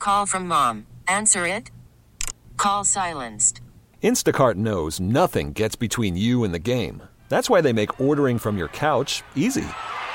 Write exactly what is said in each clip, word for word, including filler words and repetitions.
Call from mom. Answer it. Call silenced. Instacart knows nothing gets between you and the game. That's why they make ordering from your couch easy.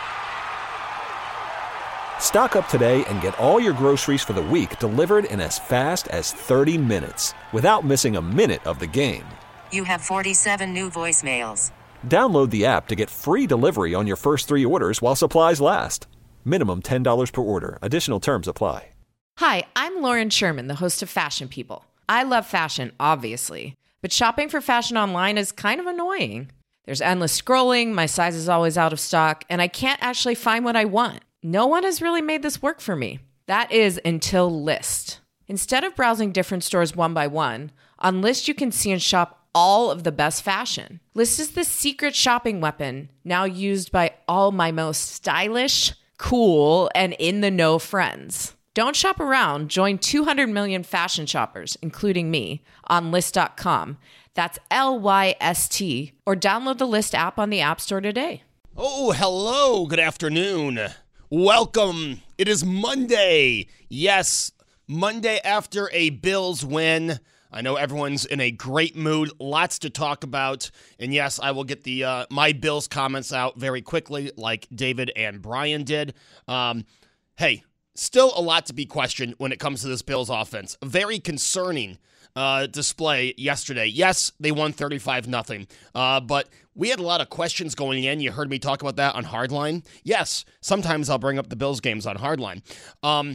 Stock up today and get all your groceries for the week delivered in as fast as thirty minutes without missing a minute of the game. You have forty-seven new voicemails. Download the app to get free delivery on your first three orders while supplies last. Minimum ten dollars per order. Additional terms apply. Hi, I'm Lauren Sherman, the host of Fashion People. I love fashion, obviously, but shopping for fashion online is kind of annoying. There's endless scrolling, my size is always out of stock, and I can't actually find what I want. No one has really made this work for me. That is until Lyst. Instead of browsing different stores one by one, on Lyst you can see and shop all of the best fashion. Lyst is the secret shopping weapon now used by all my most stylish, cool, and in-the-know friends. Don't shop around. Join two hundred million fashion shoppers, including me, on Lyst dot com. That's L Y S T. Or download the Lyst app on the App Store today. Oh, hello. Good afternoon. Welcome. It is Monday. Yes, Monday after a Bills win. I know everyone's in a great mood. Lots to talk about. And yes, I will get the uh, my Bills comments out very quickly like David and Brian did. Um, hey. Still a lot to be questioned when it comes to this Bills offense. A very concerning uh, display yesterday. Yes, they won thirty-five nothing, uh, but we had a lot of questions going in. You heard me talk about that on Hardline. Yes, sometimes I'll bring up the Bills games on Hardline. Um,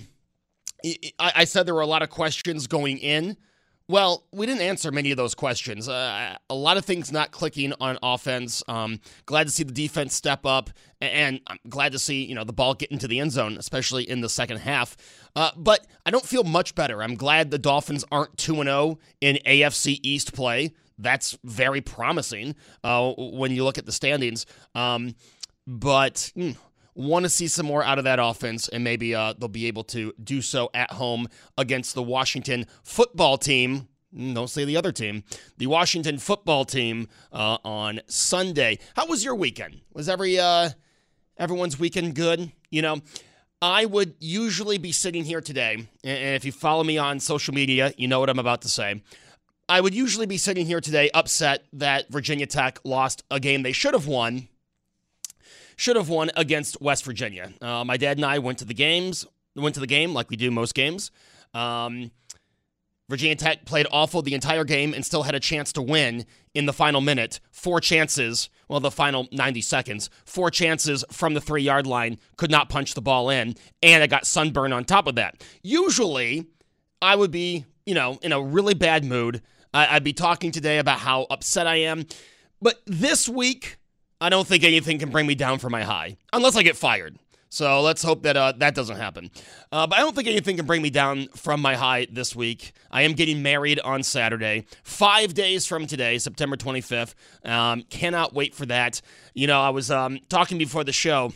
I, I said there were a lot of questions going in. Well, we didn't answer many of those questions. Uh, a lot of things not clicking on offense. Um, glad to see the defense step up, and I'm glad to see you know the ball get into the end zone, especially in the second half. Uh, but I don't feel much better. I'm glad the Dolphins aren't two and oh in A F C East play. That's very promising uh, when you look at the standings. Um, but... Mm, Want to see some more out of that offense, and maybe uh, they'll be able to do so at home against the Washington football team. Don't say the other team. The Washington football team uh, on Sunday. How was your weekend? Was every uh, everyone's weekend good? You know, I would usually be sitting here today, and if you follow me on social media, you know what I'm about to say. I would usually be sitting here today upset that Virginia Tech lost a game they should have won. Should have won against West Virginia. Uh, my dad and I went to the games, went to the game like we do most games. Um, Virginia Tech played awful the entire game and still had a chance to win in the final minute. Four chances, well, the final ninety seconds, four chances from the three-yard line, could not punch the ball in, and I got sunburned on top of that. Usually, I would be, you know, in a really bad mood. I- I'd be talking today about how upset I am. But this week, I don't think anything can bring me down from my high, unless I get fired. So let's hope that uh, that doesn't happen. Uh, but I don't think anything can bring me down from my high this week. I am getting married on Saturday, five days from today, September twenty-fifth. Um, cannot wait for that. You know, I was um, talking before the show.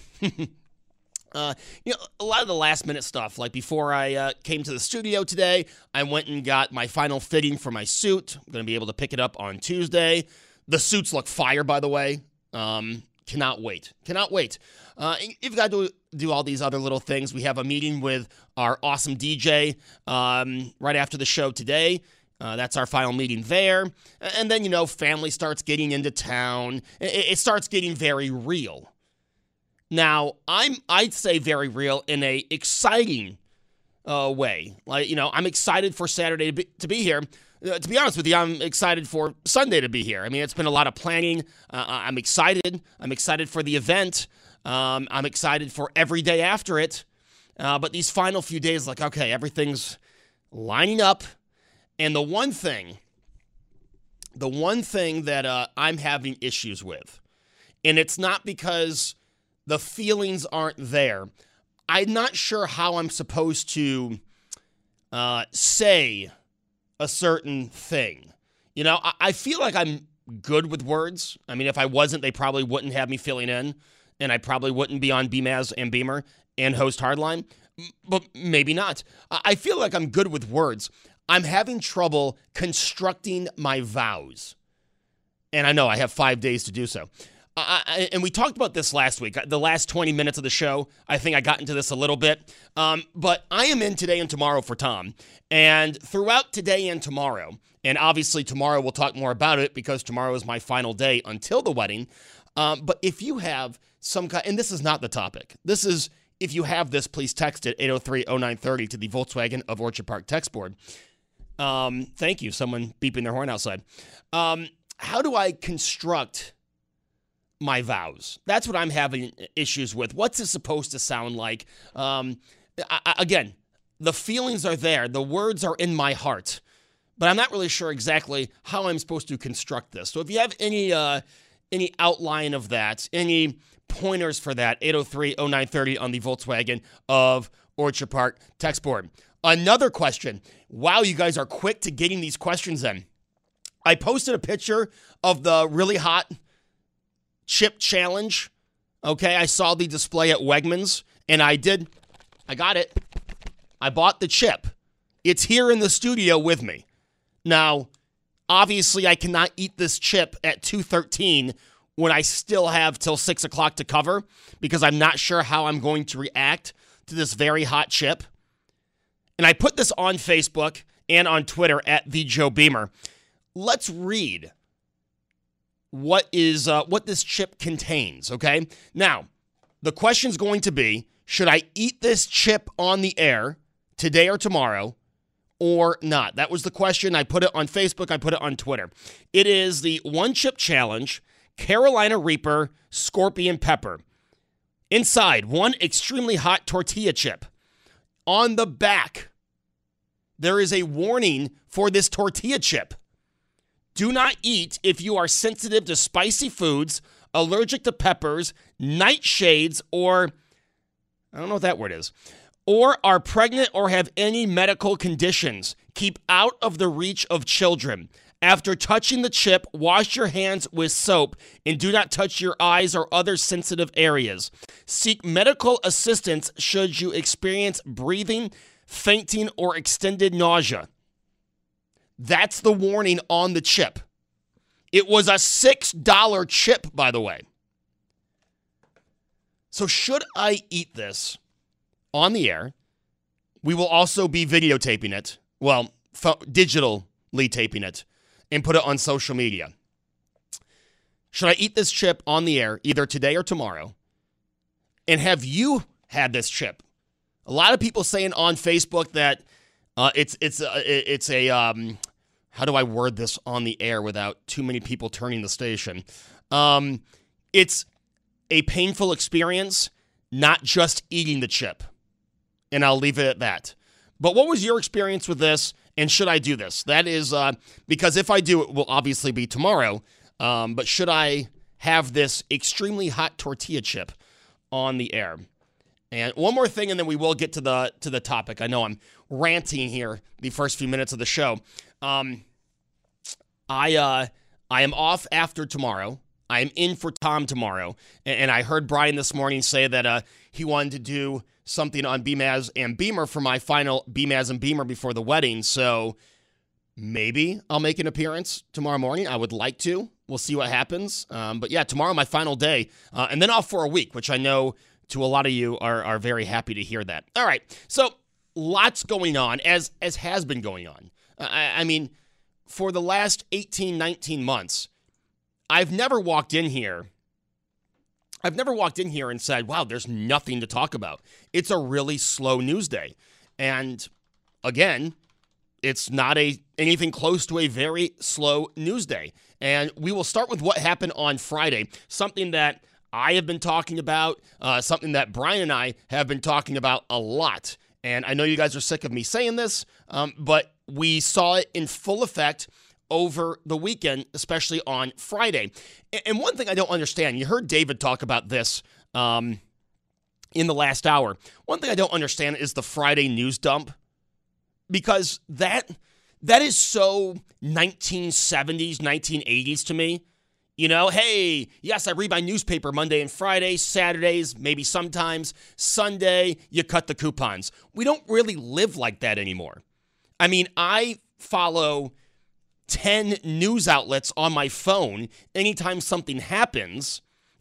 Uh, you know, a lot of the last minute stuff, like before I uh, came to the studio today, I went and got my final fitting for my suit. I'm going to be able to pick it up on Tuesday. The suits look fire, by the way. Um, cannot wait. Cannot wait. Uh, you've got to do all these other little things. We have a meeting with our awesome D J um, right after the show today. Uh, that's our final meeting there. And then, you know, family starts getting into town. It, it starts getting very real. Now, I'm, I'd say very real in a exciting uh, way. Like, you know, I'm excited for Saturday to be, to be here. Uh, to be honest with you, I'm excited for Sunday to be here. I mean, it's been a lot of planning. Uh, I'm excited. I'm excited for the event. Um, I'm excited for every day after it. Uh, but these final few days, like, okay, everything's lining up. And the one thing, the one thing that uh, I'm having issues with, and it's not because the feelings aren't there. I'm not sure how I'm supposed to uh, say a certain thing. You know, I, I feel like I'm good with words. I mean, if I wasn't, they probably wouldn't have me filling in, and I probably wouldn't be on B M A S and Beamer and host Hardline, but maybe not. I, I feel like I'm good with words. I'm having trouble constructing my vows. And I know I have five days to do so. I, I, and we talked about this last week, the last twenty minutes of the show. I think I got into this a little bit. Um, but I am in today and tomorrow for Tom. And throughout today and tomorrow, and obviously tomorrow we'll talk more about it because tomorrow is my final day until the wedding. Um, but if you have some kind, and this is not the topic. This is, if you have this, please text it eight oh three oh nine three oh to the Volkswagen of Orchard Park text board. Um, thank you. Someone beeping their horn outside. Um, how do I construct my vows? That's what I'm having issues with. What's it supposed to sound like? Um, I, I, again, the feelings are there. The words are in my heart. But I'm not really sure exactly how I'm supposed to construct this. So if you have any uh, any outline of that, any pointers for that, eight oh three oh nine three oh on the Volkswagen of Orchard Park text board. Another question. Wow, you guys are quick to getting these questions in. I posted a picture of the really hot chip challenge. Okay, I saw the display at Wegmans, and I did, I got it. I bought the chip. It's here in the studio with me. Now, obviously, I cannot eat this chip at two thirteen when I still have till six o'clock to cover because I'm not sure how I'm going to react to this very hot chip. And I put this on Facebook and on Twitter at the Joe Beamer. Let's read what is uh, what this chip contains, okay? Now, the question's going to be, should I eat this chip on the air today or tomorrow or not? That was the question. I put it on Facebook. I put it on Twitter. It is the One Chip Challenge Carolina Reaper Scorpion Pepper. Inside, one extremely hot tortilla chip. On the back, there is a warning for this tortilla chip. Do not eat if you are sensitive to spicy foods, allergic to peppers, nightshades, or, I don't know what that word is, or are pregnant or have any medical conditions. Keep out of the reach of children. After touching the chip, wash your hands with soap and do not touch your eyes or other sensitive areas. Seek medical assistance should you experience breathing, fainting, or extended nausea. That's the warning on the chip. It was a six dollar chip, by the way. So should I eat this on the air? We will also be videotaping it. Well, fo- digitally taping it and put it on social media. Should I eat this chip on the air either today or tomorrow? And have you had this chip? A lot of people saying on Facebook that uh, it's it's uh, it's a um, how do I word this on the air without too many people turning the station? Um, it's a painful experience, not just eating the chip. And I'll leave it at that. But what was your experience with this? And should I do this? That is uh, because if I do, it will obviously be tomorrow. Um, but should I have this extremely hot tortilla chip on the air? And one more thing, and then we will get to the to the topic. I know I'm ranting here the first few minutes of the show. Um, I uh, I am off after tomorrow. I am in for Tom tomorrow. And, and I heard Brian this morning say that uh, he wanted to do something on B M A S and Beamer for my final B M A S and Beamer before the wedding. So maybe I'll make an appearance tomorrow morning. I would like to. We'll see what happens. Um, but yeah, tomorrow my final day. Uh, and then off for a week, which I know to a lot of you are, are very happy to hear that. All right. So lots going on, as as has been going on. I, I mean, for the last eighteen, nineteen months, I've never walked in here. I've never walked in here and said, wow, there's nothing to talk about. It's a really slow news day. And again, it's not a anything close to a very slow news day. And we will start with what happened on Friday, something that I have been talking about, uh, something that Brian and I have been talking about a lot. And I know you guys are sick of me saying this, um, but we saw it in full effect over the weekend, especially on Friday. And one thing I don't understand, you heard David talk about this um, in the last hour. One thing I don't understand is the Friday news dump, because that that is so nineteen seventies, nineteen eighties to me. You know, hey, yes, I read my newspaper Monday and Friday, Saturdays, maybe sometimes, Sunday, you cut the coupons. We don't really live like that anymore. I mean, I follow ten news outlets on my phone anytime something happens,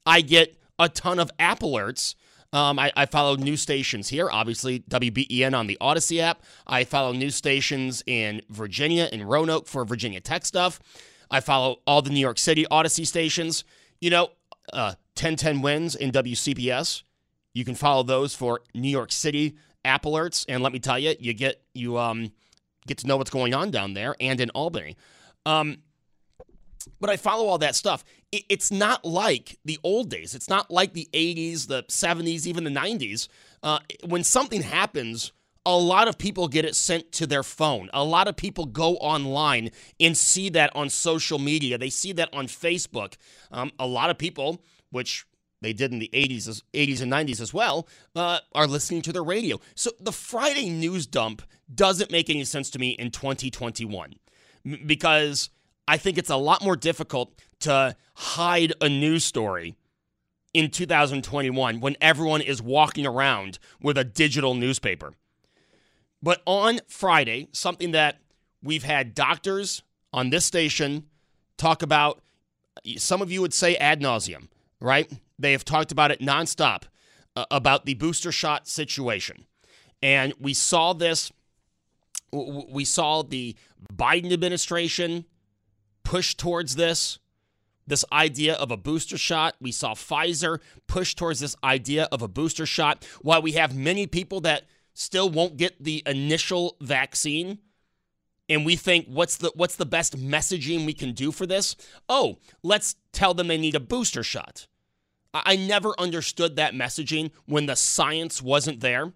I get a ton of app alerts. Um, I, I follow news stations here, obviously W B E N on the Odyssey app. I follow news stations in Virginia, in Roanoke for Virginia Tech stuff. I follow all the New York City Odyssey stations. You know, uh, ten ten Wins in W C B S. You can follow those for New York City app alerts. And let me tell you, you get you um get to know what's going on down there and in Albany. Um, but I follow all that stuff. It, it's not like the old days. It's not like the eighties, the seventies, even the nineties. Uh, when something happens, a lot of people get it sent to their phone. A lot of people go online and see that on social media. They see that on Facebook. Um, a lot of people, which they did in the eighties, eighties and nineties as well, uh, are listening to the radio. So the Friday news dump doesn't make any sense to me in twenty twenty-one m- because I think it's a lot more difficult to hide a news story in two thousand twenty-one when everyone is walking around with a digital newspaper. But on Friday, something that we've had doctors on this station talk about, some of you would say ad nauseum, right? They have talked about it nonstop, uh, about the booster shot situation. And we saw this, we saw the Biden administration push towards this, this idea of a booster shot. We saw Pfizer push towards this idea of a booster shot, while we have many people that still won't get the initial vaccine. And we think, what's the what's the best messaging we can do for this? Oh, let's tell them they need a booster shot. I never understood that messaging when the science wasn't there.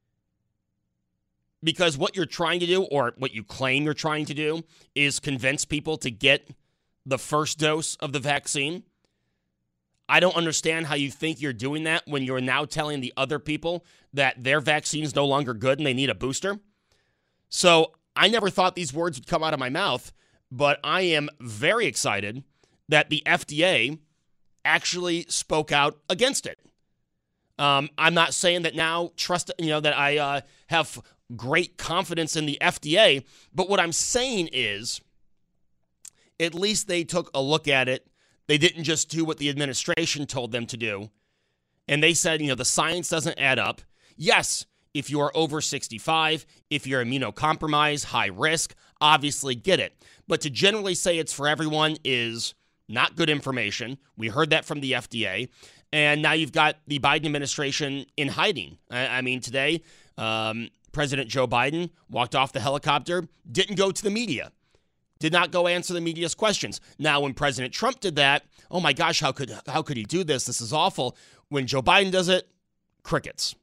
Because what you're trying to do, or what you claim you're trying to do, is convince people to get the first dose of the vaccine. I don't understand how you think you're doing that when you're now telling the other people that their vaccine is no longer good and they need a booster. So I never thought these words would come out of my mouth, but I am very excited that the F D A actually spoke out against it. Um, I'm not saying that now trust, you know, that I uh, have great confidence in the F D A, but what I'm saying is at least they took a look at it. They didn't just do what the administration told them to do. And they said, you know, the science doesn't add up. Yes, if you are over sixty-five, if you're immunocompromised, high risk, obviously get it. But to generally say it's for everyone is not good information. We heard that from the F D A. And now you've got the Biden administration in hiding. I, I mean, today, um, President Joe Biden walked off the helicopter, didn't go to the media, did not go answer the media's questions. Now, when President Trump did that, oh my gosh, how could how could he do this? This is awful. When Joe Biden does it, crickets.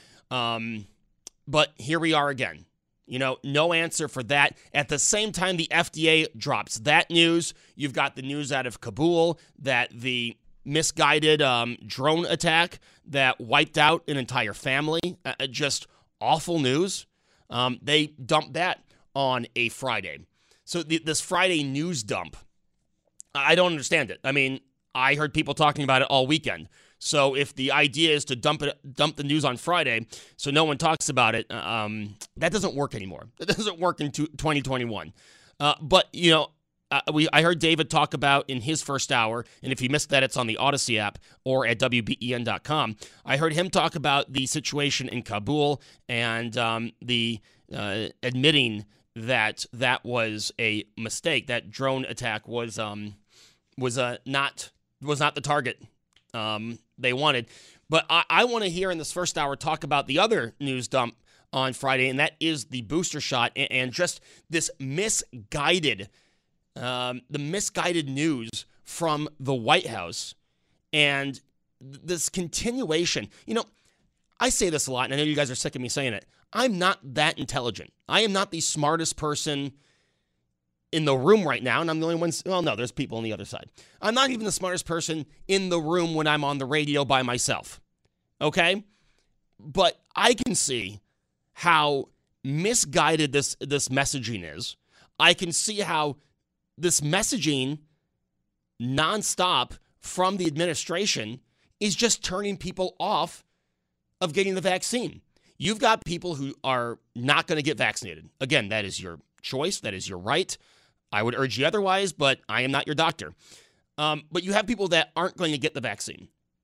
Um, but here we are again. You know, no answer for that. At the same time, the F D A drops that news. You've got the news out of Kabul that the misguided um, drone attack that wiped out an entire family. Uh, just awful news. Um, they dumped that on a Friday. So the, this Friday news dump, I don't understand it. I mean, I heard people talking about it all weekend. So if the idea is to dump it, dump the news on Friday, so no one talks about it, um, that doesn't work anymore. That doesn't work in twenty twenty-one. Uh, but you know, uh, we I heard David talk about in his first hour, and if you missed that, it's on the Odyssey app or at W B E N dot com. I heard him talk about the situation in Kabul and um, the uh, admitting that that was a mistake. That drone attack was um, was uh, not was not the target um, they wanted. But I, I want to hear in this first hour talk about the other news dump on Friday, and that is the booster shot and, and just this misguided, um, the misguided news from the White House and this continuation. You know, I say this a lot, and I know you guys are sick of me saying it. I'm not that intelligent. I am not the smartest person in the room right now, and I'm the only one. Well, no, there's people on the other side. I'm not even the smartest person in the room when I'm on the radio by myself, okay? But I can see how misguided this, this messaging is. I can see how this messaging nonstop from the administration is just turning people off of getting the vaccine. You've got people who are not going to get vaccinated. Again, that is your choice. That is your right. I would urge you otherwise, but I am not your doctor. Um, but you have people that aren't going to get the vaccine.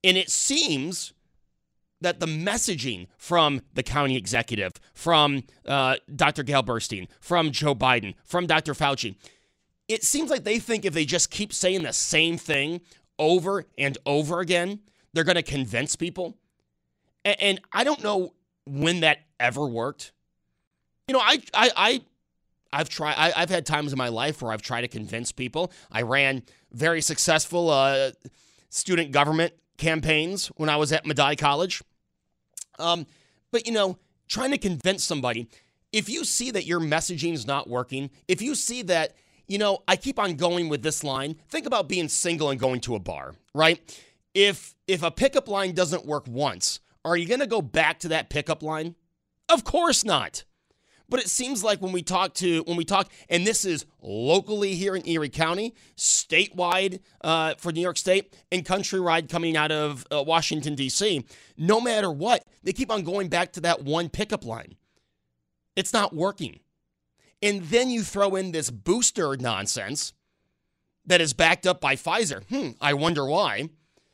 And it seems that the messaging from the county executive, from uh, Doctor Gail Burstein, from Joe Biden, from Doctor Fauci, it seems like they think if they just keep saying the same thing over and over again, they're going to convince people. And, and I don't know when that ever worked. You know, I, I, I, I've tried. I, I've had times in my life where I've tried to convince people. I ran very successful uh, student government campaigns when I was at Medaille College. Um, but, you know, trying to convince somebody, if you see that your messaging is not working, if you see that, you know, I keep on going with this line, think about being single and going to a bar, right? If if a pickup line doesn't work once, are you going to go back to that pickup line? Of course not. But it seems like when we talk to, when we talk, and this is locally here in Erie County, statewide uh, for New York State, and countrywide coming out of uh, Washington, D C, no matter what, they keep on going back to that one pickup line. It's not working. And then you throw in this booster nonsense that is backed up by Pfizer. Hmm, I wonder why.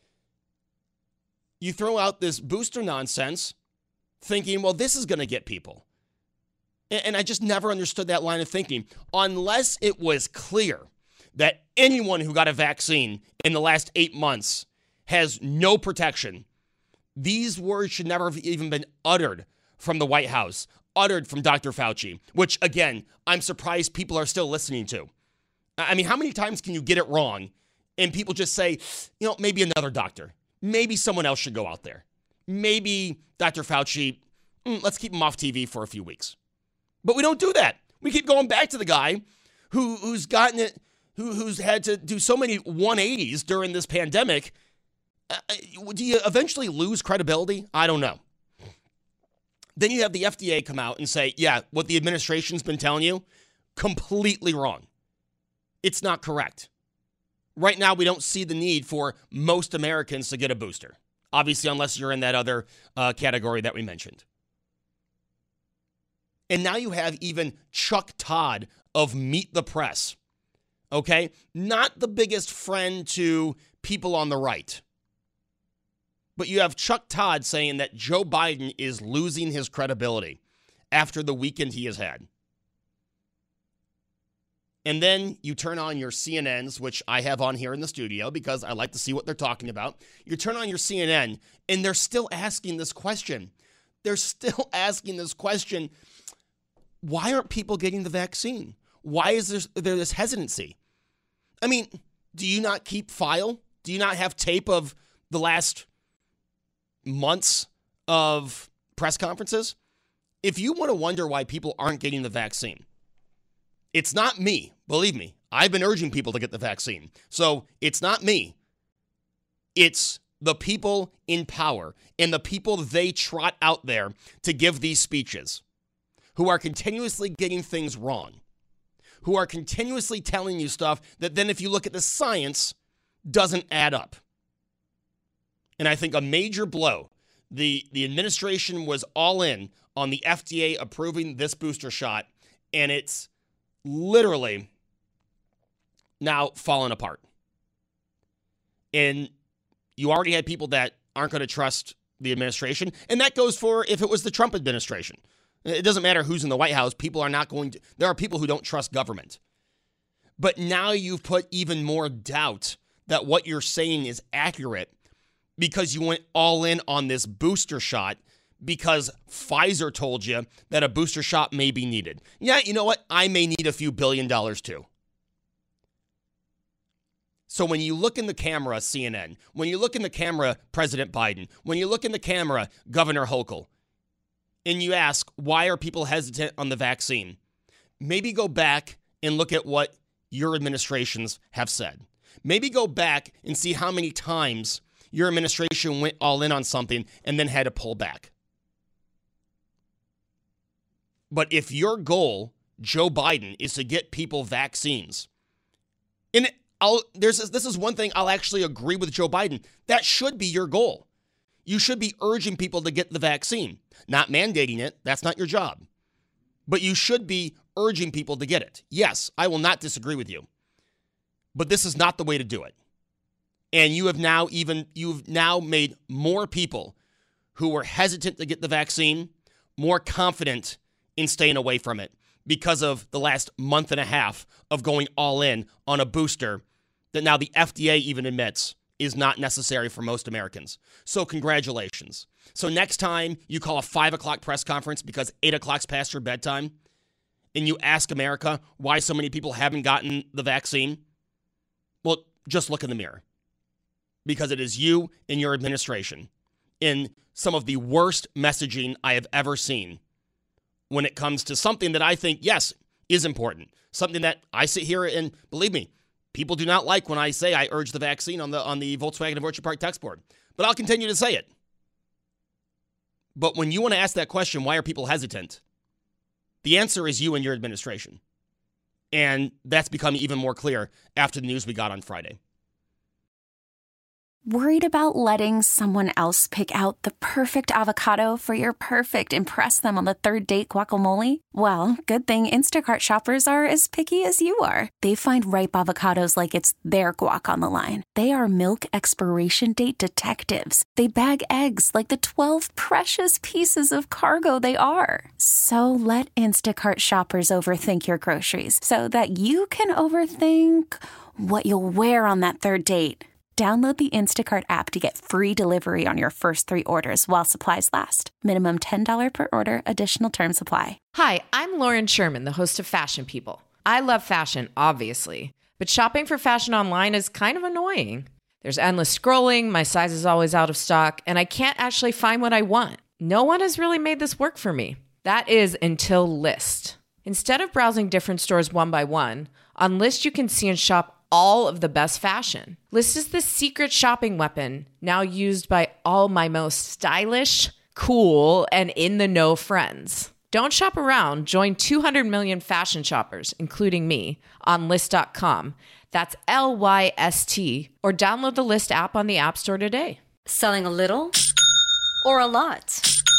You throw out this booster nonsense thinking, well, this is going to get people. And I just never understood that line of thinking, unless it was clear that anyone who got a vaccine in the last eight months has no protection. These words should never have even been uttered from the White House, uttered from Doctor Fauci, which, again, I'm surprised people are still listening to. I mean, how many times can you get it wrong and people just say, you know, maybe another doctor, maybe someone else should go out there. Maybe Doctor Fauci, mm, let's keep him off T V for a few weeks. But we don't do that. We keep going back to the guy who who's gotten it, who who's had to do so many one eighties during this pandemic. Uh, do you eventually lose credibility? I don't know. Then you have the F D A come out and say, yeah, what the administration's been telling you, completely wrong. It's not correct. Right now, we don't see the need for most Americans to get a booster. Obviously, unless you're in that other uh, category that we mentioned. And now you have even Chuck Todd of Meet the Press, okay? Not the biggest friend to people on the right. But you have Chuck Todd saying that Joe Biden is losing his credibility after the weekend he has had. And then you turn on your C N Ns, which I have on here in the studio because I like to see what they're talking about. You turn on your C N N, and they're still asking this question. They're still asking this question. Why aren't people getting the vaccine? Why is there, there this hesitancy? I mean, do you not keep file? Do you not have tape of the last months of press conferences? If you want to wonder why people aren't getting the vaccine, it's not me. Believe me, I've been urging people to get the vaccine. So it's not me. It's the people in power and the people they trot out there to give these speeches, who are continuously getting things wrong, who are continuously telling you stuff that then if you look at the science, doesn't add up. And I think a major blow, the, the administration was all in on the F D A approving this booster shot, and it's literally now fallen apart. And you already had people that aren't going to trust the administration, and that goes for if it was the Trump administration. It doesn't matter who's in the White House. People are not going to, there are people who don't trust government. But now you've put even more doubt that what you're saying is accurate because you went all in on this booster shot because Pfizer told you that a booster shot may be needed. Yeah, you know what? I may need a few billion dollars too. So when you look in the camera, C N N, when you look in the camera, President Biden, when you look in the camera, Governor Hochul, and you ask, why are people hesitant on the vaccine? Maybe go back and look at what your administrations have said. Maybe go back and see how many times your administration went all in on something and then had to pull back. But if your goal, Joe Biden, is to get people vaccines, and I'll, there's this is one thing I'll actually agree with Joe Biden. That should be your goal. You should be urging people to get the vaccine, not mandating it. That's not your job. But you should be urging people to get it. Yes, I will not disagree with you. But this is not the way to do it. And you have now even, you've now made more people who were hesitant to get the vaccine more confident in staying away from it because of the last month and a half of going all in on a booster that now the F D A even admits is not necessary for most Americans. So congratulations. So next time you call a five o'clock press conference because eight o'clock's past your bedtime and you ask America why so many people haven't gotten the vaccine, well, just look in the mirror because it is you and your administration in some of the worst messaging I have ever seen when it comes to something that I think, yes, is important. Something that I sit here and, believe me, people do not like when I say I urge the vaccine on the on the Volkswagen of Orchard Park text board. But I'll continue to say it. But when you want to ask that question, why are people hesitant? The answer is you and your administration. And that's become even more clear after the news we got on Friday. Worried about letting someone else pick out the perfect avocado for your perfect impress them on the third date guacamole? Well, good thing Instacart shoppers are as picky as you are. They find ripe avocados like it's their guac on the line. They are milk expiration date detectives. They bag eggs like the twelve precious pieces of cargo they are. So let Instacart shoppers overthink your groceries so that you can overthink what you'll wear on that third date. Download the Instacart app to get free delivery on your first three orders while supplies last. Minimum ten dollars per order. Additional terms apply. Hi, I'm Lauren Sherman, the host of Fashion People. I love fashion, obviously, but shopping for fashion online is kind of annoying. There's endless scrolling, my size is always out of stock, and I can't actually find what I want. No one has really made this work for me. That is until Lyst. Instead of browsing different stores one by one, on Lyst you can see and shop all of the best fashion. Lyst is the secret shopping weapon now used by all my most stylish, cool, and in-the-know friends. Don't shop around. Join two hundred million fashion shoppers, including me, on Lyst dot com. That's L Y S T. Or download the Lyst app on the App Store today. Selling a little or a lot?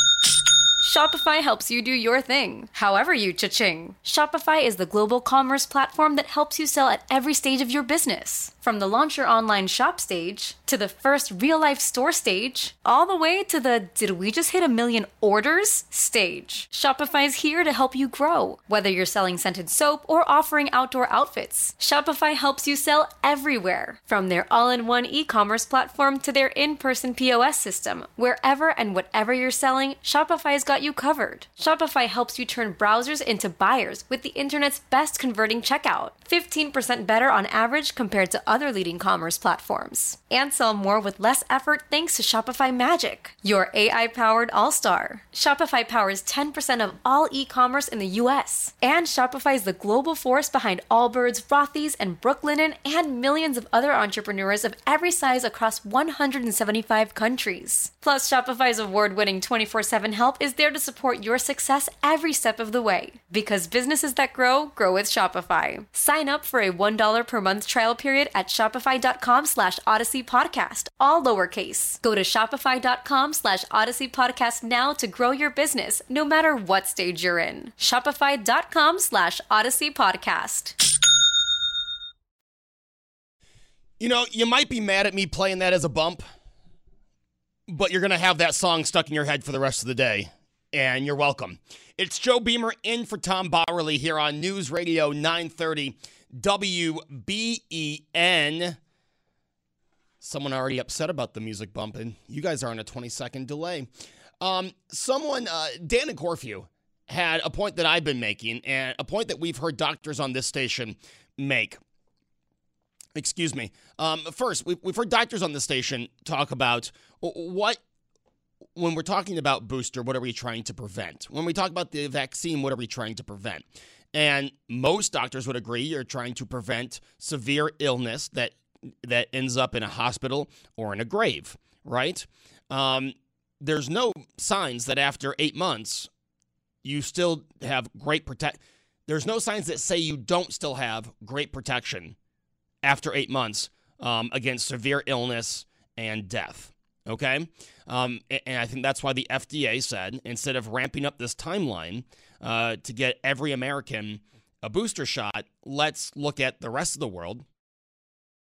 Shopify helps you do your thing, however you cha-ching. Shopify is the global commerce platform that helps you sell at every stage of your business. From the launch your online shop stage, to the first real-life store stage, all the way to the did we just hit a million orders stage. Shopify's here to help you grow. Whether you're selling scented soap or offering outdoor outfits, Shopify helps you sell everywhere. From their all-in-one e-commerce platform to their in-person P O S system, wherever and whatever you're selling, Shopify's got you covered. Shopify helps you turn browsers into buyers with the internet's best converting checkout. fifteen percent better on average compared to other leading commerce platforms. And sell more with less effort thanks to Shopify Magic, your A I-powered all-star. Shopify powers ten percent of all e-commerce in the U S. And Shopify is the global force behind Allbirds, Rothy's, and Brooklinen, and millions of other entrepreneurs of every size across one hundred seventy-five countries. Plus, Shopify's award-winning twenty-four seven help is there to support your success every step of the way. Because businesses that grow, grow with Shopify. Sign up for a one dollar per month trial period at shopify.com slash Odyssey Podcast, all lowercase. Go to shopify.com slash Odyssey Podcast now to grow your business, no matter what stage you're in. Shopify.com slash Odyssey Podcast. You know, you might be mad at me playing that as a bump, but you're going to have that song stuck in your head for the rest of the day, and you're welcome. It's Joe Beamer in for Tom Bauerle here on News Radio nine thirty W B E N. Someone already upset about the music bumping. You guys are on a twenty-second delay. Um, someone, uh, Dan and Corfu, had a point that I've been making, and a point that we've heard doctors on this station make. Excuse me. Um, first, we've, we've heard doctors on the station talk about what, when we're talking about booster, what are we trying to prevent? When we talk about the vaccine, what are we trying to prevent? And most doctors would agree you're trying to prevent severe illness that that ends up in a hospital or in a grave, right? Um, there's no signs that after eight months, you still have great protect. There's no signs that say you don't still have great protection after eight months um, against severe illness and death, okay? Um, and I think that's why the F D A said, instead of ramping up this timeline uh, to get every American a booster shot, let's look at the rest of the world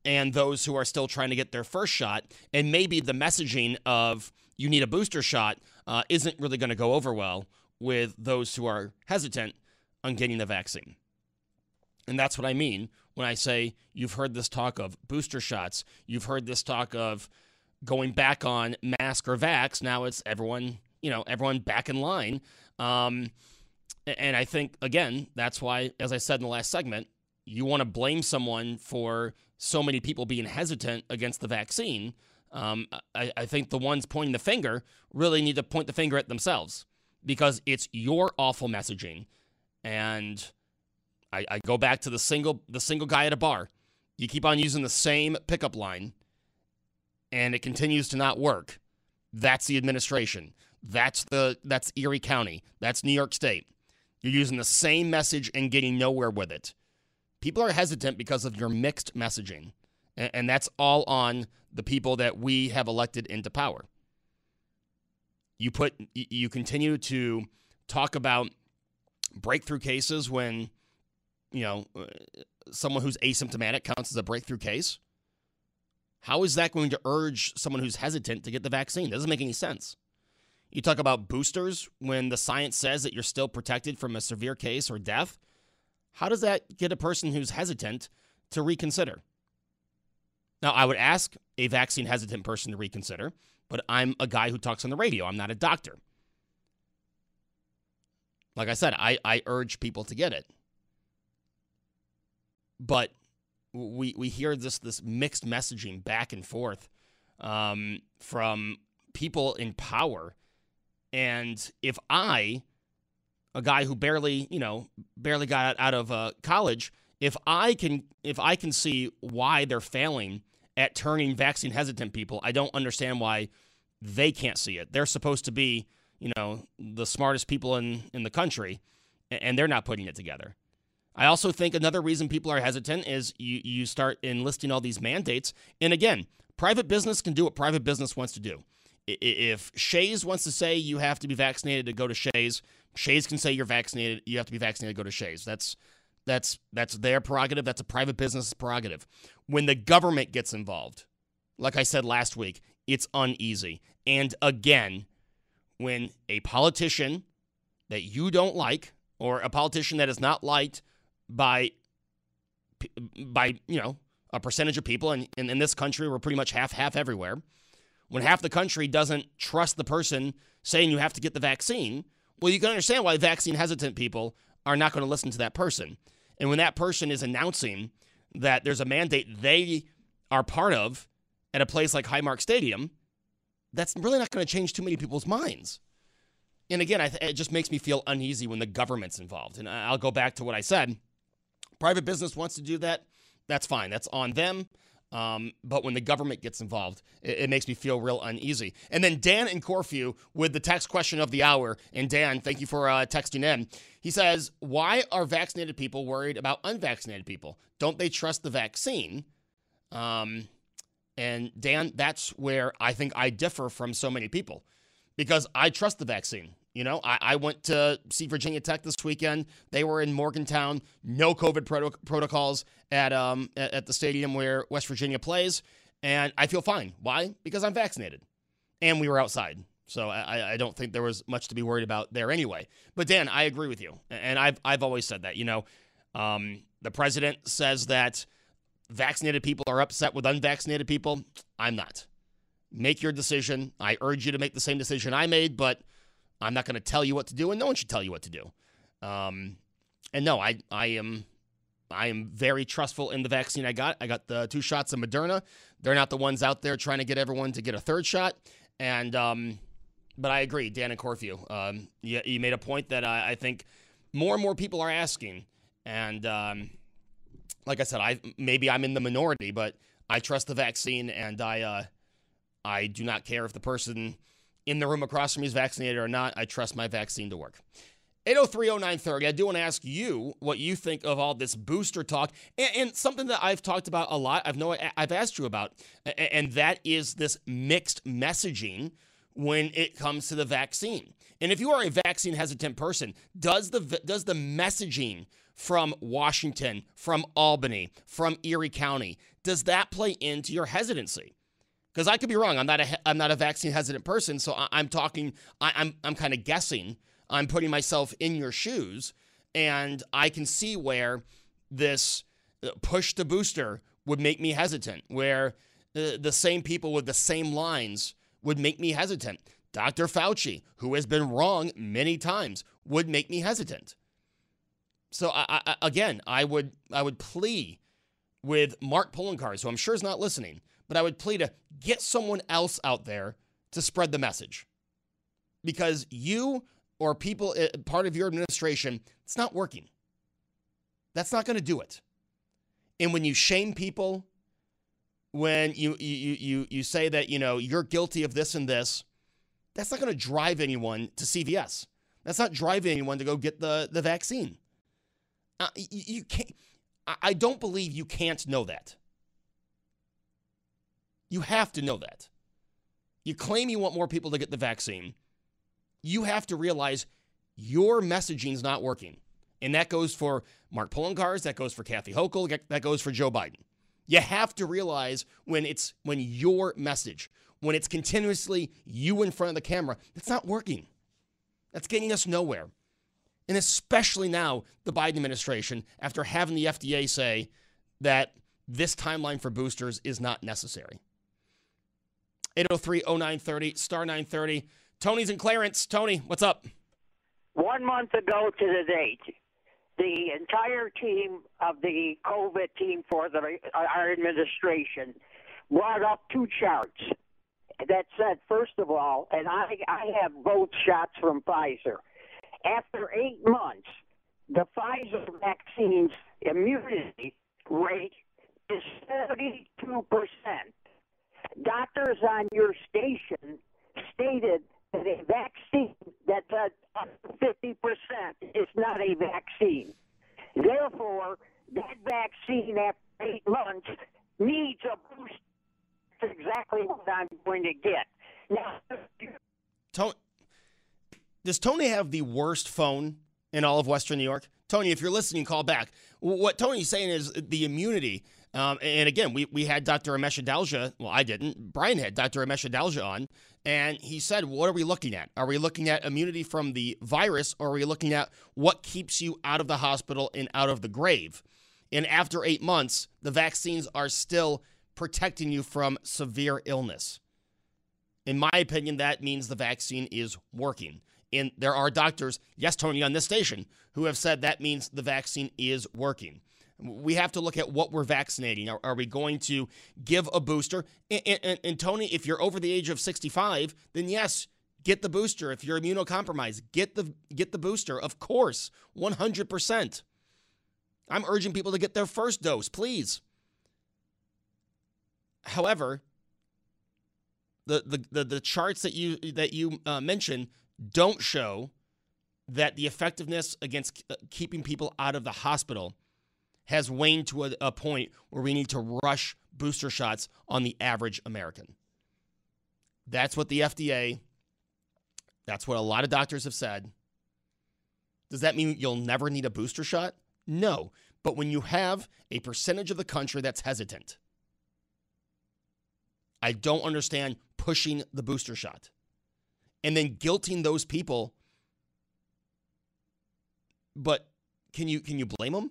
and those who are still trying to get their first shot. And maybe the messaging of you need a booster shot uh, isn't really going to go over well with those who are hesitant on getting the vaccine. And that's what I mean when I say you've heard this talk of booster shots. You've heard this talk of going back on mask or vax. Now it's everyone, you know, everyone back in line. Um, and I think, again, that's why, as I said in the last segment, you want to blame someone for so many people being hesitant against the vaccine. Um, I, I think the ones pointing the finger really need to point the finger at themselves because it's your awful messaging. And I, I go back to the single the single guy at a bar. You keep on using the same pickup line, and it continues to not work. That's the administration. That's the that's Erie County. That's New York State. You're using the same message and getting nowhere with it. People are hesitant because of your mixed messaging, and, and that's all on the people that we have elected into power. You put you continue to talk about breakthrough cases when, you know, someone who's asymptomatic counts as a breakthrough case. How is that going to urge someone who's hesitant to get the vaccine? It doesn't make any sense. You talk about boosters when the science says that you're still protected from a severe case or death. How does that get a person who's hesitant to reconsider? Now, I would ask a vaccine hesitant person to reconsider, but I'm a guy who talks on the radio. I'm not a doctor. Like I said, I, I urge people to get it. But we we hear this this mixed messaging back and forth um, from people in power. And if I, a guy who barely, you know, barely got out of uh, college, if I can if I can see why they're failing at turning vaccine hesitant people, I don't understand why they can't see it. They're supposed to be, you know, the smartest people in, in the country, and they're not putting it together. I also think another reason people are hesitant is you, you start enlisting all these mandates. And again, private business can do what private business wants to do. If Shays wants to say you have to be vaccinated to go to Shays, Shays can say you're vaccinated, you have to be vaccinated to go to Shays. That's that's that's their prerogative. That's a private business prerogative. When the government gets involved, like I said last week, it's uneasy. And again, when a politician that you don't like, or a politician that is not liked by, by you know, a percentage of people, and in, in this country, we're pretty much half-half everywhere, when half the country doesn't trust the person saying you have to get the vaccine, well, you can understand why vaccine-hesitant people are not going to listen to that person. And when that person is announcing that there's a mandate they are part of at a place like Highmark Stadium, that's really not going to change too many people's minds. And again, I th- it just makes me feel uneasy when the government's involved. And I'll go back to what I said. Private business wants to do that. That's fine. That's on them. Um, but when the government gets involved, it, it makes me feel real uneasy. And then Dan in Corfu with the text question of the hour. And Dan, thank you for uh, texting in. He says, why are vaccinated people worried about unvaccinated people? Don't they trust the vaccine? Um, and Dan, that's where I think I differ from so many people, because I trust the vaccine. You know, I, I went to see Virginia Tech this weekend. They were in Morgantown. No COVID proto- protocols at um at, at the stadium where West Virginia plays, and I feel fine. Why? Because I'm vaccinated, and we were outside, so I, I don't think there was much to be worried about there anyway. But Dan, I agree with you, and I've I've always said that. You know, um, the president says that vaccinated people are upset with unvaccinated people. I'm not. Make your decision. I urge you to make the same decision I made, but I'm not going to tell you what to do, and no one should tell you what to do. Um, and no, I I am I am very trustful in the vaccine I got. I got the two shots of Moderna. They're not the ones out there trying to get everyone to get a third shot. And um, but I agree, Dan and Corfu. Um, you, you made a point that I, I think more and more people are asking. And um, like I said, I maybe I'm in the minority, but I trust the vaccine, and I uh, I do not care if the person in the room across from me is vaccinated or not. I trust my vaccine to work. eight oh three oh nine thirty. I do want to ask you what you think of all this booster talk, and, and something that I've talked about a lot. I've know I've asked you about, and that is this mixed messaging when it comes to the vaccine. And if you are a vaccine hesitant person, does the does the messaging from Washington, from Albany, from Erie County, does that play into your hesitancy? Because I could be wrong. I'm not a I'm not a vaccine hesitant person, so I, I'm talking. I, I'm I'm kind of guessing. I'm putting myself in your shoes, and I can see where this push to booster would make me hesitant. Where the, the same people with the same lines would make me hesitant. Doctor Fauci, who has been wrong many times, would make me hesitant. So I, I, again, I would I would plea with Mark Poloncarz, who I'm sure is not listening, but I would plea to get someone else out there to spread the message. Because you or people, part of your administration, it's not working. That's not going to do it. And when you shame people, when you you you you say that, you know, you're guilty of this and this, that's not going to drive anyone to C V S. That's not driving anyone to go get the, the vaccine. Uh, you, you can't. I don't believe you can't know that. You have to know that. You claim you want more people to get the vaccine. You have to realize your messaging is not working. And that goes for Mark Poloncarz, that goes for Kathy Hochul, that goes for Joe Biden. You have to realize when it's when your message, when it's continuously you in front of the camera, that's not working. That's getting us nowhere. And especially now, the Biden administration, after having the F D A say that this timeline for boosters is not necessary. eight oh three oh nine thirty, star nine thirty. Tony's in Clarence. Tony, what's up? One month ago to the date, the entire team of the COVID team for the, our administration brought up two charts that said, first of all, and I, I have both shots from Pfizer, after eight months, the Pfizer vaccine's immunity rate is seventy-two percent. Doctors on your station stated that a vaccine that's at fifty percent is not a vaccine. Therefore, that vaccine after eight months needs a boost. That's exactly what I'm going to get. Now, Tony, does Tony have the worst phone in all of Western New York? Tony, if you're listening, call back. What Tony's saying is the immunity. Um, and again, we, we had Doctor Ramesh Adalja. Well, I didn't. Brian had Doctor Ramesh Adalja on. And he said, what are we looking at? Are we looking at immunity from the virus, or are we looking at what keeps you out of the hospital and out of the grave? And after eight months, the vaccines are still protecting you from severe illness. In my opinion, that means the vaccine is working. And there are doctors, yes, Tony, on this station, who have said that means the vaccine is working. We have to look at what we're vaccinating. Are, are we going to give a booster? And, and, and Tony, if you're over the age of sixty-five, then yes, get the booster. If you're immunocompromised, get the get the booster. Of course, one hundred percent. I'm urging people to get their first dose, please. However, the the the, the charts that you that you uh, mentioned don't show that the effectiveness against uh, keeping people out of the hospital has waned to a, a point where we need to rush booster shots on the average American. That's what the F D A, that's what a lot of doctors have said. Does that mean you'll never need a booster shot? No. But when you have a percentage of the country that's hesitant, I don't understand pushing the booster shot and then guilting those people. But can you can you blame them?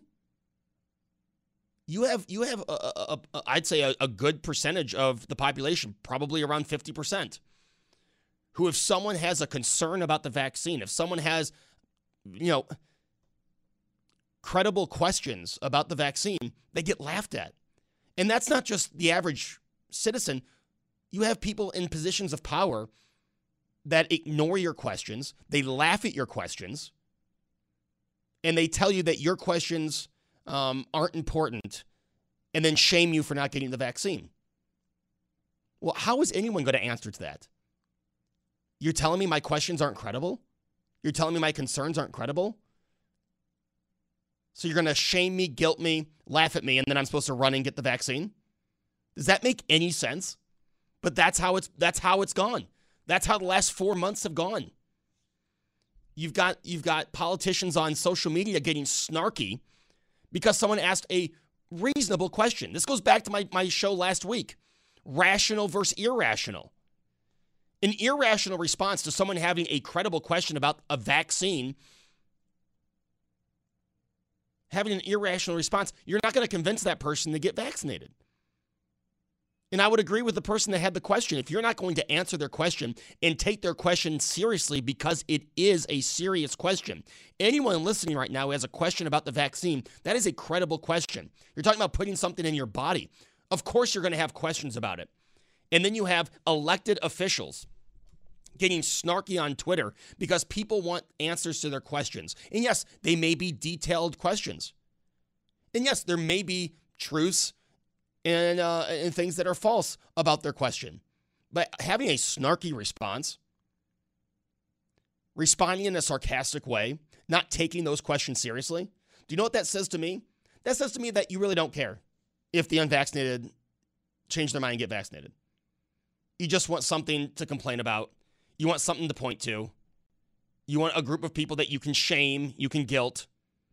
You have you have a, a, a, I'd say a, a good percentage of the population, probably around fifty percent, who, if someone has a concern about the vaccine, if someone has, you know, credible questions about the vaccine, they get laughed at. And that's not just the average citizen. You have people in positions of power that ignore your questions. They laugh at your questions. And they tell you that your questions um, aren't important and then shame you for not getting the vaccine. Well, how is anyone going to answer to that? You're telling me my questions aren't credible? You're telling me my concerns aren't credible? So you're going to shame me, guilt me, laugh at me, and then I'm supposed to run and get the vaccine? Does that make any sense? But that's how it's that's how it's gone. That's how the last four months have gone. You've got you've got politicians on social media getting snarky because someone asked a reasonable question. This goes back to my, my show last week. Rational versus irrational. An irrational response to someone having a credible question about a vaccine, having an irrational response, you're not going to convince that person to get vaccinated. And I would agree with the person that had the question. If you're not going to answer their question and take their question seriously because it is a serious question, anyone listening right now who has a question about the vaccine, that is a credible question. You're talking about putting something in your body. Of course you're going to have questions about it. And then you have elected officials getting snarky on Twitter because people want answers to their questions. And yes, they may be detailed questions. And yes, there may be truths and, uh, and things that are false about their question. But having a snarky response, responding in a sarcastic way, not taking those questions seriously, do you know what that says to me? That says to me that you really don't care if the unvaccinated change their mind and get vaccinated. You just want something to complain about. You want something to point to. You want a group of people that you can shame, you can guilt.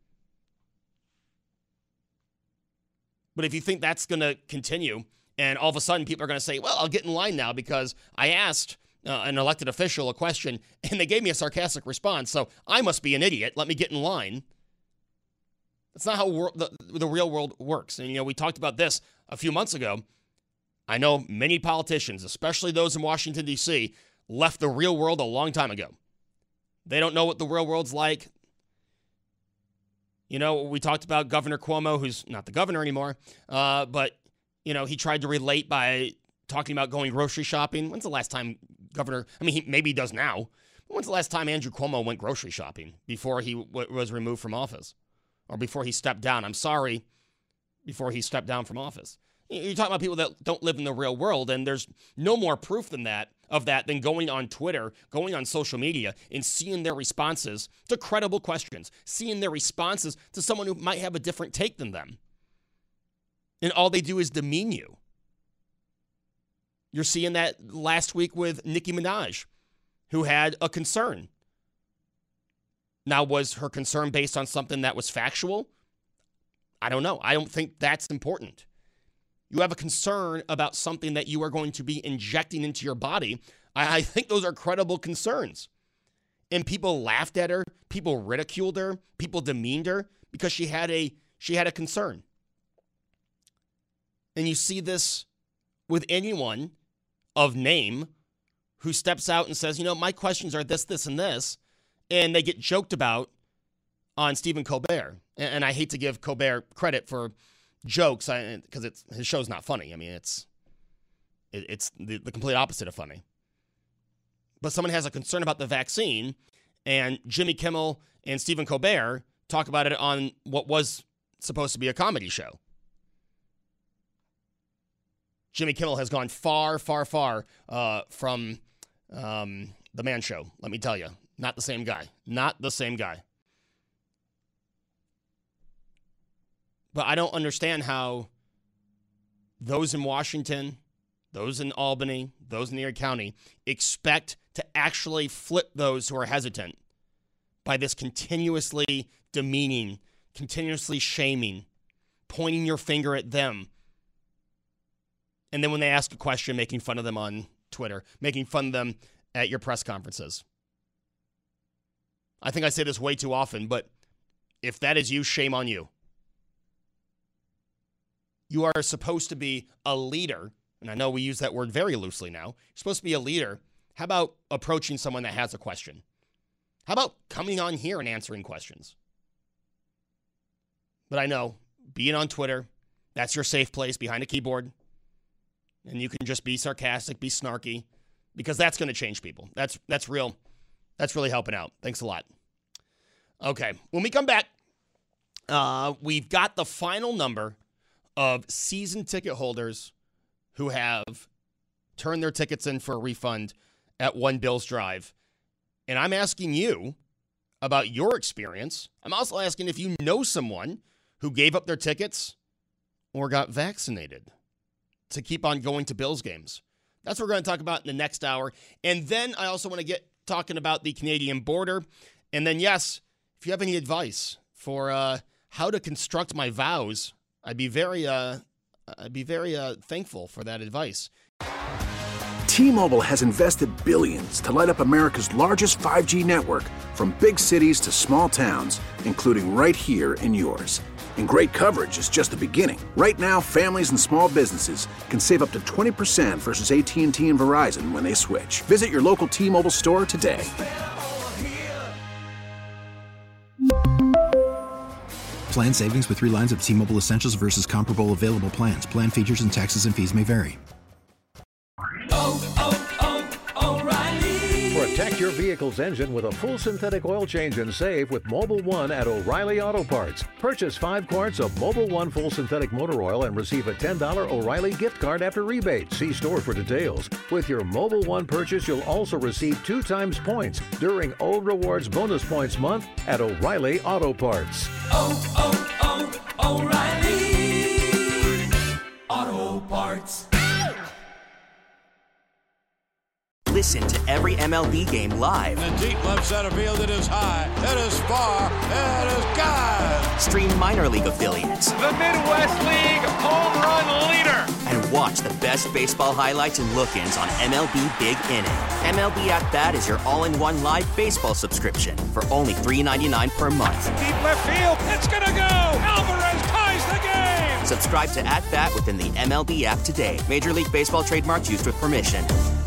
But if you think that's going to continue, and all of a sudden people are going to say, well, I'll get in line now because I asked uh, an elected official a question and they gave me a sarcastic response, so I must be an idiot. Let me get in line. That's not how wor- the, the real world works. And, you know, we talked about this a few months ago. I know many politicians, especially those in Washington, D C, left the real world a long time ago. They don't know what the real world's like. You know, we talked about Governor Cuomo, who's not the governor anymore, uh, but, you know, he tried to relate by talking about going grocery shopping. When's the last time Governor, I mean, he, maybe he does now, but when's the last time Andrew Cuomo went grocery shopping before he w- was removed from office? Or before he stepped down? I'm sorry, before he stepped down from office. You're talking about people that don't live in the real world, and there's no more proof than that of that than going on Twitter, going on social media, and seeing their responses to credible questions, seeing their responses to someone who might have a different take than them. And all they do is demean you. You're seeing that last week with Nicki Minaj, who had a concern. Now, was her concern based on something that was factual? I don't know. I don't think that's important. You have a concern about something that you are going to be injecting into your body. I, I think those are credible concerns. And people laughed at her, people ridiculed her, people demeaned her because she had a she had a concern. And you see this with anyone of name who steps out and says, you know, my questions are this, this, and this, and they get joked about on Stephen Colbert. And, and I hate to give Colbert credit for jokes because it's his show's not funny. I mean, it's it, it's the, the complete opposite of funny. But someone has a concern about the vaccine, and Jimmy Kimmel and Stephen Colbert talk about it on what was supposed to be a comedy show. Jimmy Kimmel has gone far, far, far uh, from um, the Man Show. Let me tell you, not the same guy. Not the same guy. But I don't understand how those in Washington, those in Albany, those in Erie County expect to actually flip those who are hesitant by this continuously demeaning, continuously shaming, pointing your finger at them. And then when they ask a question, making fun of them on Twitter, making fun of them at your press conferences. I think I say this way too often, but if that is you, shame on you. You are supposed to be a leader, and I know we use that word very loosely now. You're supposed to be a leader. How about approaching someone that has a question? How about coming on here and answering questions? But I know, being on Twitter, that's your safe place behind a keyboard, and you can just be sarcastic, be snarky, because that's going to change people. That's that's real. That's really helping out. Thanks a lot. Okay, when we come back, uh, we've got the final number of season ticket holders who have turned their tickets in for a refund at One Bills Drive. And I'm asking you about your experience. I'm also asking if you know someone who gave up their tickets or got vaccinated to keep on going to Bills games. That's what we're going to talk about in the next hour. And then I also want to get talking about the Canadian border. And then, yes, if you have any advice for uh, how to construct my vows, I'd be very, uh, I'd be very uh, thankful for that advice. T-Mobile has invested billions to light up America's largest five G network, from big cities to small towns, including right here in yours. And great coverage is just the beginning. Right now, families and small businesses can save up to twenty percent versus A T and T and Verizon when they switch. Visit your local T-Mobile store today. Plan savings with three lines of T-Mobile Essentials versus comparable available plans. Plan features and taxes and fees may vary. Oh, oh, oh, O'Reilly. Protect your vehicle's engine with a full synthetic oil change and save with Mobil one at O'Reilly Auto Parts. Purchase five quarts of Mobil one full synthetic motor oil and receive a ten dollars O'Reilly gift card after rebate. See store for details. With your Mobil one purchase, you'll also receive two times points during O Rewards Bonus Points Month at O'Reilly Auto Parts. Oh, oh, oh, O'Reilly Auto Parts. Listen to every M L B game live. In the deep left center field, it is high, it is far, it is gone. Stream minor league affiliates. The Midwest League home run leader. And watch the best baseball highlights and look-ins on M L B Big Inning. M L B At Bat is your all-in-one live baseball subscription for only three dollars and ninety-nine cents per month. Deep left field, it's gonna go. Alvarez ties the game. Subscribe to At Bat within the M L B app today. Major League Baseball trademarks used with permission.